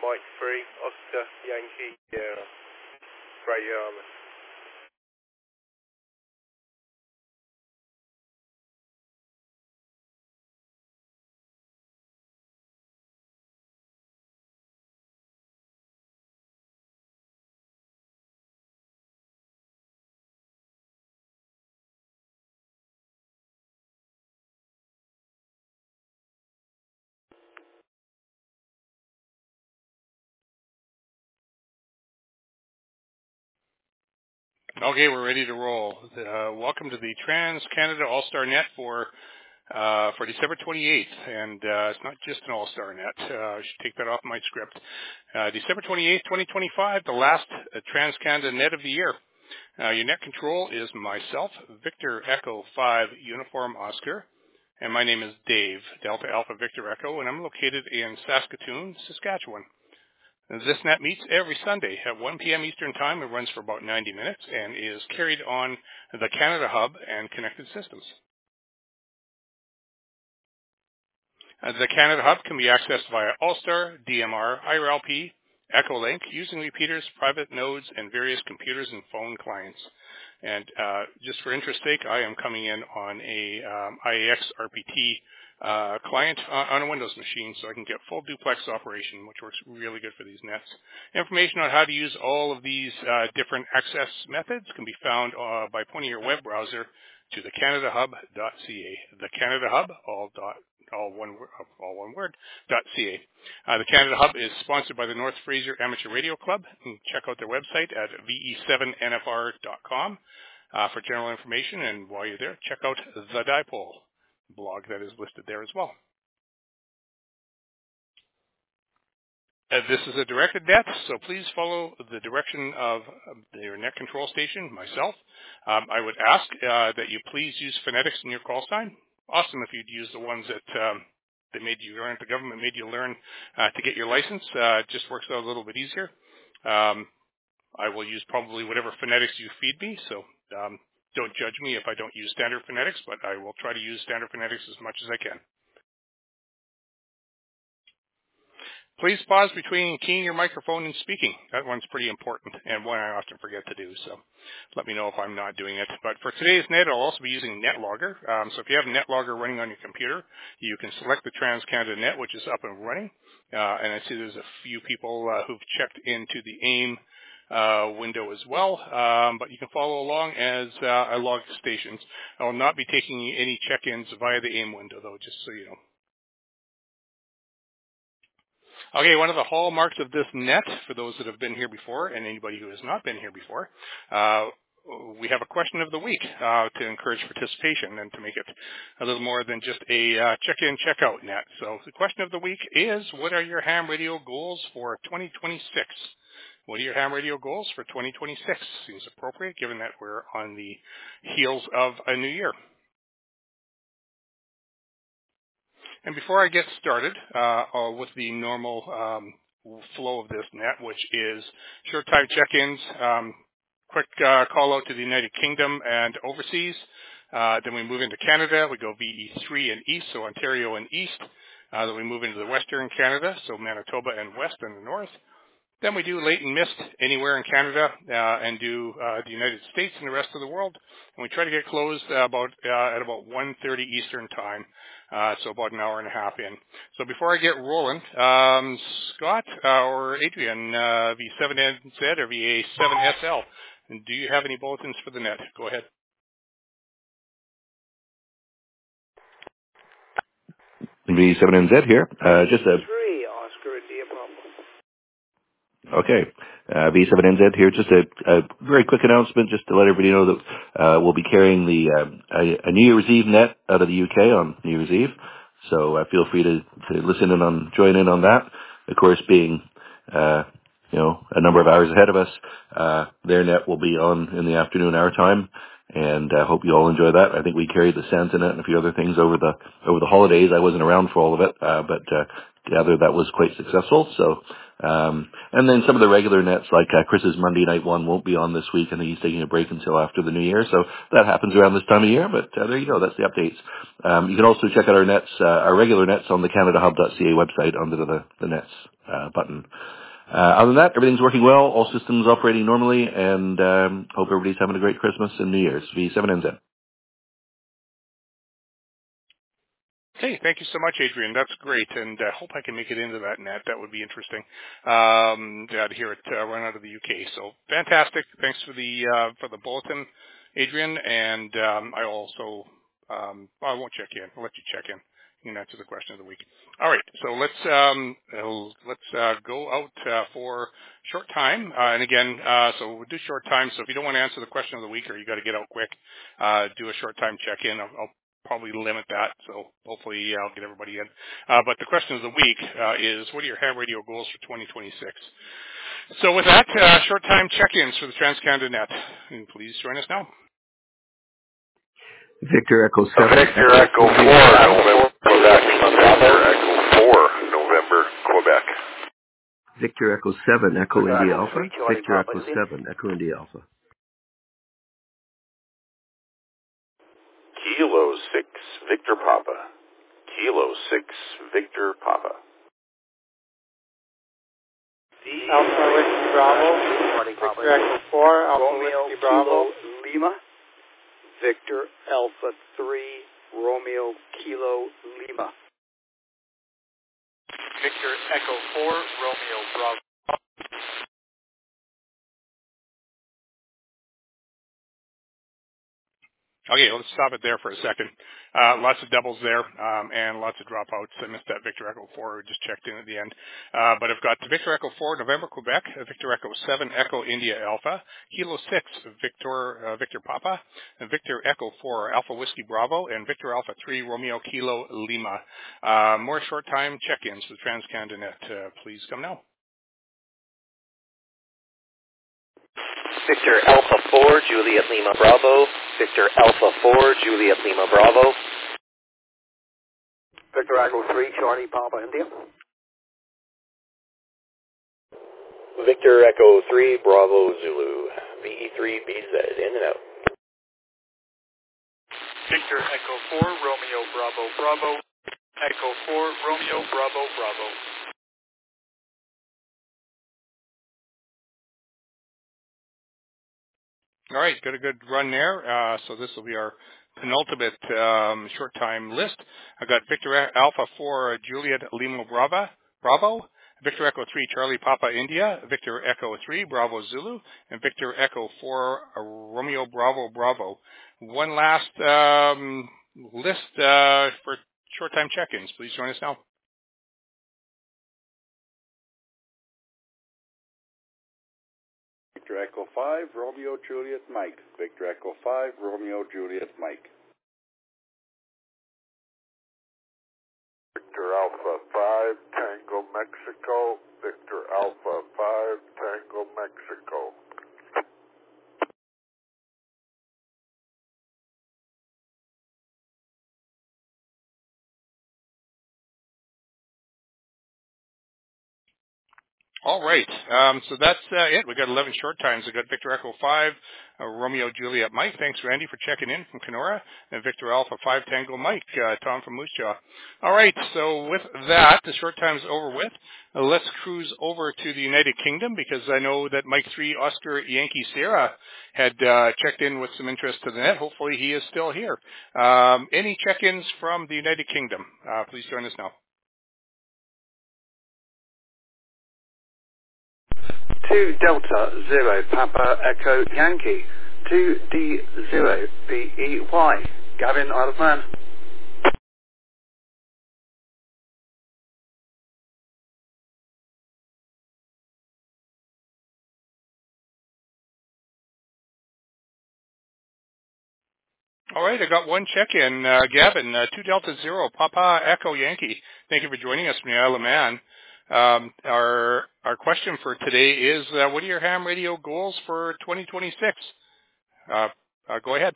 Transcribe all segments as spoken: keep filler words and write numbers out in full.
Mike three, Oscar, Yankee, Sierra, Freight Yarmouth. Okay, we're ready to roll. Uh, welcome to the Trans-Canada All-Star Net for uh, for December twenty-eighth, and uh, it's not just an All-Star Net. Uh, I should take that off my script. Uh, December twenty-eighth, twenty twenty-five, the last uh, Trans-Canada Net of the year. Uh, your net control is myself, Victor Echo five Uniform Oscar, and my name is Dave, Delta Alpha Victor Echo, and I'm located in Saskatoon, Saskatchewan. This net meets every Sunday at one p.m. Eastern Time. It runs for about ninety minutes and is carried on the Canada Hub and connected systems. Uh, the Canada Hub can be accessed via All-Star, D M R, I R L P, Echolink, using repeaters, private nodes, and various computers and phone clients. And uh, just for interest's sake, I am coming in on a um, I A X R P T uh, client uh, on a Windows machine, so I can get full duplex operation, which works really good for these nets. Information on how to use all of these uh, different access methods can be found uh, by pointing your web browser to the canada hub dot c a. The Canada Hub, all dot all one all one word dot ca. Uh, the Canada Hub is sponsored by the North Fraser Amateur Radio Club. You can check out their website at v e seven n f r dot com uh, for general information. And while you're there, check out the Dipole blog that is listed there as well. Uh, this is a directed net, so please follow the direction of your net control station, myself. Um, I would ask uh, that you please use phonetics in your call sign. Awesome if you'd use the ones that um, they made you learn, the government made you learn uh, to get your license. Uh, it just works out a little bit easier. Um, I will use probably whatever phonetics you feed me, so um, don't judge me if I don't use standard phonetics, but I will try to use standard phonetics as much as I can. Please pause between keying your microphone and speaking. That one's pretty important and one I often forget to do, so let me know if I'm not doing it. But for today's net, I'll also be using NetLogger. Um, so if you have NetLogger running on your computer, you can select the Trans-Canada Net, which is up and running. Uh, and I see there's a few people uh, who've checked into the AIM uh, window as well. Um, but you can follow along as uh, I log stations. I will not be taking any check-ins via the AIM window, though, just so you know. Okay, one of the hallmarks of this net, for those that have been here before and anybody who has not been here before, uh, we have a question of the week uh, to encourage participation and to make it a little more than just a uh, check-in, check-out net. So the question of the week is, what are your ham radio goals for twenty twenty-six? What are your ham radio goals for twenty twenty-six? Seems appropriate given that we're on the heels of a new year. And before I get started uh, uh, with the normal um, flow of this net, which is short time check-ins, um, quick uh, call out to the United Kingdom and overseas. Uh, then we move into Canada. We go V E three and East, so Ontario and East. Uh, then we move into the Western Canada, so Manitoba and West and the North. Then we do late and missed anywhere in Canada uh, and do uh, the United States and the rest of the world. And we try to get closed uh, about uh, at about one thirty Eastern time, uh, so about an hour and a half in. So before I get rolling, um, Scott uh, or Adrian, uh, V seven N Z or V A seven S L, and do you have any bulletins for the net? Go ahead. V seven N Z here. Uh, just a Three, Oscar, India, Papa. Okay. Uh, V seven N Z here. Just a, a very quick announcement just to let everybody know that uh, we'll be carrying the uh, a, a New Year's Eve net out of the U K on New Year's Eve. So uh, feel free to, to listen in on, join in on that. Of course, being, uh, you know, a number of hours ahead of us, uh, their net will be on in the afternoon our time. And I uh, hope you all enjoy that. I think we carried the SantaNet and a few other things over the over the holidays. I wasn't around for all of it, uh, but uh, gather that was quite successful. So Um, and then some of the regular nets, like uh, Chris's Monday night one, won't be on this week. I think he's taking a break until after the new year. So that happens around this time of year. But uh, there you go. That's the updates. Um, you can also check out our nets, uh, our regular nets on the canada hub dot c a website under the, the nets uh, button. Uh, other than that, everything's working well. All systems operating normally, and um, hope everybody's having a great Christmas and New Year's. V seven N Z. Hey, thank you so much, Adrian. That's great, and I uh, hope I can make it into that net. That would be interesting um, yeah, to hear it uh, run out of the U K. So fantastic. Thanks for the uh, for the bulletin, Adrian. And um, I also um, well, I won't check in. I'll let you check in. You can answer the question of the week. All right, so let's um, let's uh, go out uh, for short time. Uh, and again, uh, so we'll do short time. So if you don't want to answer the question of the week or you got to get out quick, uh, do a short time check in. I'll, I'll probably limit that, so hopefully I'll get everybody in. Uh, but the question of the week uh, is, what are your ham radio goals for twenty twenty-six? So with that, uh, short time check-ins for the TransCanada Net. And please join us now. Victor Echo seven. Victor Echo four, November, Quebec. Victor Echo four, November, Quebec. Victor Echo seven, Echo India Alpha. Victor Echo seven, Echo India Alpha. Kilo six, Victor Papa. Kilo six, Victor Papa. Alpha Whiskey Bravo. Victor Echo four, Alpha Whiskey Bravo. Lima. Victor Alpha three, Romeo Kilo Lima. Victor Echo four, Romeo Bravo. Okay, let's stop it there for a second. Uh, lots of doubles there, um, and lots of dropouts. I missed that Victor Echo four, just checked in at the end. Uh, but I've got Victor Echo four, November, Quebec, Victor Echo seven, Echo India Alpha, Kilo six, Victor uh, Victor Papa, and Victor Echo four, Alpha Whiskey Bravo, and Victor Alpha three, Romeo Kilo Lima. Uh, more short-time check-ins for TransCanada Net. Uh, please come now. Victor Alpha four, Juliet Lima Bravo. Victor Alpha four, Juliet Lima Bravo. Victor Echo three, Charlie Papa India. Victor Echo three, Bravo Zulu. V E three B Z, in and out. Victor Echo four, Romeo Bravo Bravo. Echo four, Romeo Bravo Bravo. All right, got a good run there. Uh, so this will be our penultimate um, short time list. I got Victor Alpha four, Juliet Lima Brava, Bravo, Victor Echo three, Charlie Papa India, Victor Echo three, Bravo Zulu, and Victor Echo four, Romeo Bravo Bravo. One last um, list uh, for short time check-ins. Please join us now. Victor Echo five, Romeo Juliet Mike. Victor Echo five, Romeo Juliet Mike. Victor Alpha five, Tango Mexico. Victor Alpha five, Tango Mexico. All right. Um, so that's uh, it. We got eleven short times. We got Victor Echo five, uh, Romeo Juliet Mike. Thanks, Randy, for checking in from Kenora. And Victor Alpha five, Tango Mike. Uh, Tom from Moose Jaw. All right. So with that, the short time's over with. Uh, let's cruise over to the United Kingdom because I know that Mike three, Oscar Yankee Sierra had uh, checked in with some interest to the net. Hopefully he is still here. Um, any check-ins from the United Kingdom? Uh, please join us now. two Delta zero Papa Echo Yankee. two D zero B E Y. Gavin, Isle of Man. All right, I got one check-in. Uh, Gavin, uh, two Delta Zero, Papa Echo Yankee. Thank you for joining us from the Isle of Man. Um, our our question for today is, uh, what are your ham radio goals for twenty twenty-six? Uh, uh, go ahead.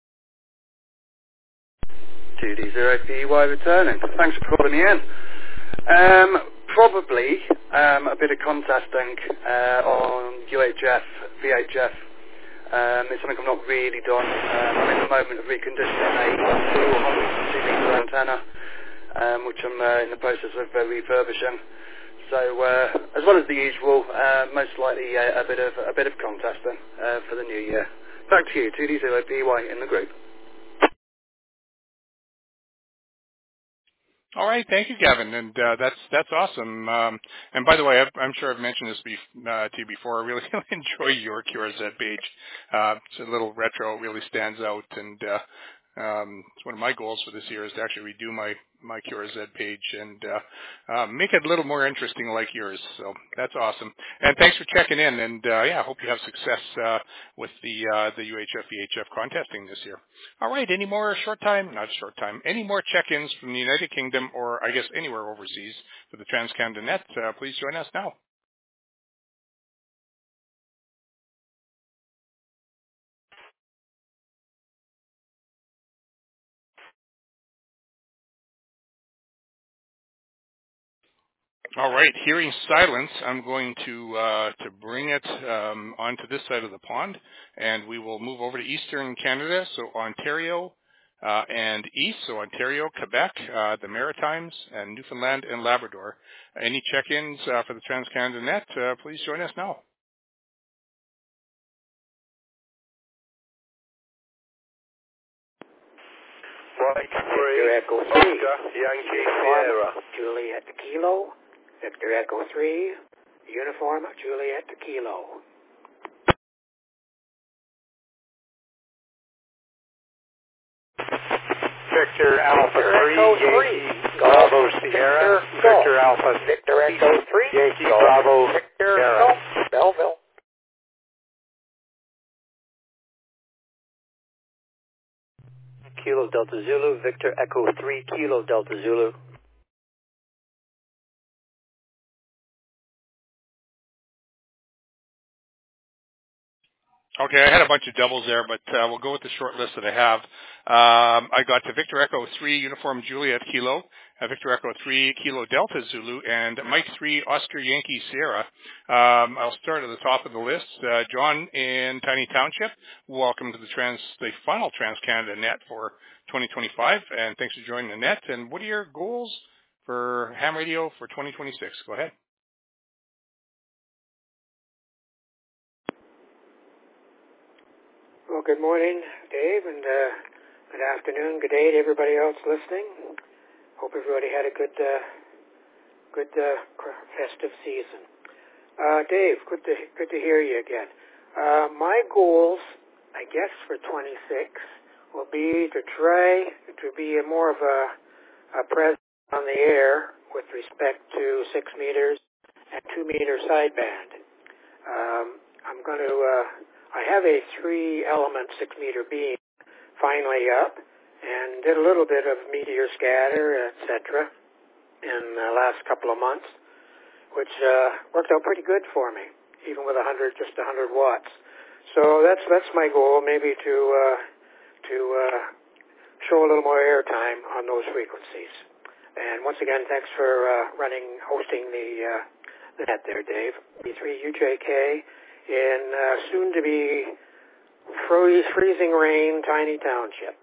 two D zero P E Y returning. Thanks for calling me in. Um, probably um, a bit of contesting uh, on U H F, V H F. Um, it's something I've not really done. Um, I'm in the moment of reconditioning a two one hundred two meter antenna, um, which I'm uh, in the process of uh, refurbishing. So, uh, as well as the usual, uh, most likely uh, a bit of a bit of contesting uh, for the new year. Back to you, two D zero B Y in the group. All right, thank you, Gavin, and uh, that's that's awesome. Um, and by the way, I've, I'm sure I've mentioned this be, uh, to you before. I really enjoy your Q R Z page. Uh, it's a little retro; it really stands out, and uh, um, it's one of my goals for this year is to actually redo my my Q R Z page and uh, uh, make it a little more interesting, like yours. So that's awesome. And thanks for checking in. And uh, yeah, I hope you have success uh, with the uh, the U H F V H F contesting this year. All right, any more short time, not short time, any more check-ins from the United Kingdom or I guess anywhere overseas for the TransCanada Net, uh, please join us now. All right, hearing silence, I'm going to uh, to bring it um, onto this side of the pond, and we will move over to Eastern Canada, so Ontario uh, and East, so Ontario, Quebec, uh, the Maritimes, and Newfoundland and Labrador. Any check-ins uh, for the TransCanada Net, uh, please join us now. Victor Echo three, Yankee Sierra, Juliet Kilo, Victor Echo three, Uniform Juliet Kilo. Victor Alpha three, Yankee Bravo Sierra, Victor Alpha Victor Echo three, Yankee Bravo Sierra, Belleville. Kilo Delta Zulu, Victor Echo three, Kilo Delta Zulu. Okay, I had a bunch of doubles there, but uh, we'll go with the short list that I have. Um, I got to Victor Echo three, Uniform Juliet Kilo, uh, Victor Echo three, Kilo Delta Zulu, and Mike three, Oscar Yankee Sierra. Um, I'll start at the top of the list. Uh, John in Tiny Township, welcome to the trans, the final TransCanada Net for twenty twenty-five, and thanks for joining the net. And what are your goals for ham radio for twenty twenty-six? Go ahead. Well, good morning, Dave, and uh, good afternoon, good day to everybody else listening. Hope everybody had a good, uh, good uh, festive season. Uh, Dave, good to good to hear you again. Uh, my goals, I guess, for twenty-six will be to try to be a more of a, a presence on the air with respect to six meters and two meter sideband. Um, I'm going to. Uh, I have a three-element six-meter beam finally up, and did a little bit of meteor scatter, et cetera, in the last couple of months, which uh, worked out pretty good for me, even with a hundred, just a hundred watts. So that's that's my goal, maybe to uh, to uh, show a little more airtime on those frequencies. And once again, thanks for uh, running, hosting the uh, the net there, Dave. B three U J K. In uh, soon-to-be freeze, freezing rain, Tiny Township.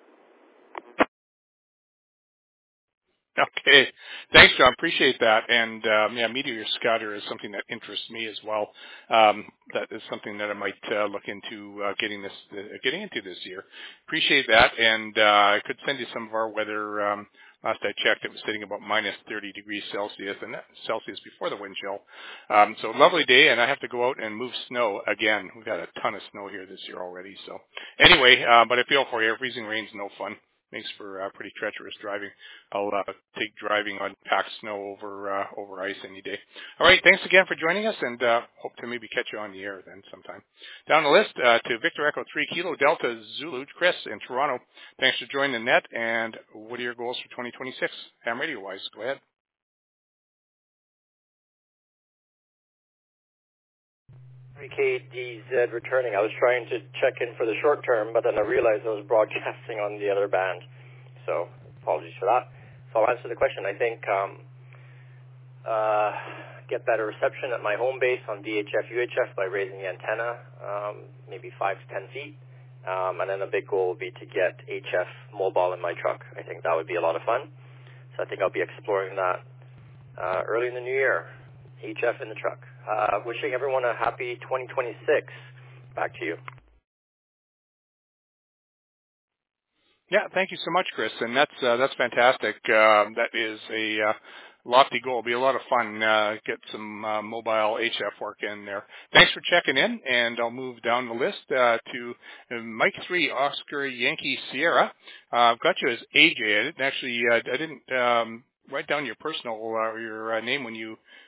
Okay. Thanks, John. Appreciate that. And, um, yeah, meteor scatter is something that interests me as well. Um, that is something that I might uh, look into uh, getting this, uh, getting into this year. Appreciate that. And uh, I could send you some of our weather. Um, last I checked, it was sitting about minus thirty degrees Celsius, and that Celsius before the wind chill. Um, so lovely day, and I have to go out and move snow again. We've got a ton of snow here this year already. So anyway, uh, but I feel for you. Freezing rain's no fun. Makes for uh, pretty treacherous driving. I'll uh, take driving on packed snow over uh, over ice any day. All right, thanks again for joining us, and uh, hope to maybe catch you on the air then sometime. Down the list uh, to Victor Echo three Kilo Delta Zulu, Chris in Toronto. Thanks for joining the net, and what are your goals for twenty twenty-six, ham radio-wise? Go ahead. three K D Z returning. I was trying to check in for the short term, but then I realized I was broadcasting on the other band. So apologies for that. So I'll answer the question. I think um, uh, get better reception at my home base on V H F U H F by raising the antenna um, maybe five to ten feet. Um, and then a big goal would be to get H F mobile in my truck. I think that would be a lot of fun. So I think I'll be exploring that uh, early in the new year. H F in the truck. Uh, wishing everyone a happy twenty twenty-six. Back to you. Yeah, thank you so much, Chris. And that's uh, that's fantastic. Uh, that is a uh, lofty goal. It'll be a lot of fun. Uh, get some uh, mobile H F work in there. Thanks for checking in, and I'll move down the list uh, to Mike three, Oscar Yankee Sierra. Uh, I've got you as A J. I didn't actually, uh, I didn't um, write down your personal uh, your uh, name when you